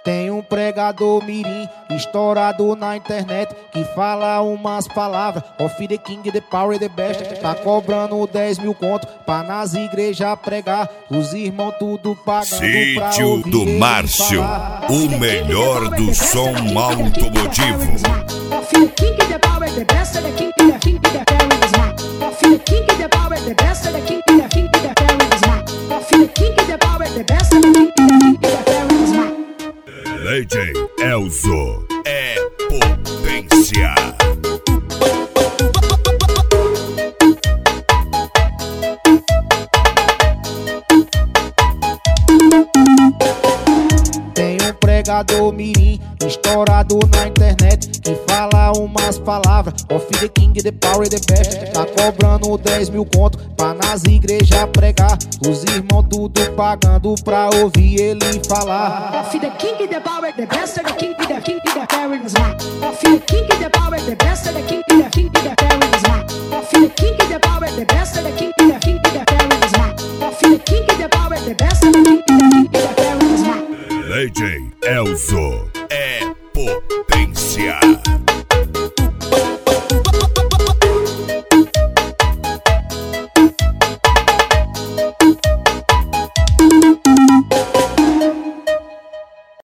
Tem um pregador mirim estourado na internet que fala umas palavras: Of the king, the power, the best. Tá cobrando 10 mil conto pra nas igrejas pregar. Os irmãos tudo pagando pra Sítio ouvir do ele Márcio, falar. o melhor do som automotivo. Of the king, the power, the best. The king, the power is mine. Of the king, the power, the best. The king, the power is mine. Of the king, the power, the best. The king, the power is mine. DJ Elzo é potência. Tem um pregador mirim estourado na internet que fala umas palavras: Of the king, the power, the best. Tá cobrando 10 mil conto pra nas igrejas pregar. Os irmãos tudo pagando pra ouvir ele falar. Of the king, the power, the best. The king, the power is mine. Of the king, the power, the best. The king, the power is mine. Of the king, the power, the best. The king, the power is mine. Of the king, the power, the best. The king, the power is mine. DJ Elzo é potência.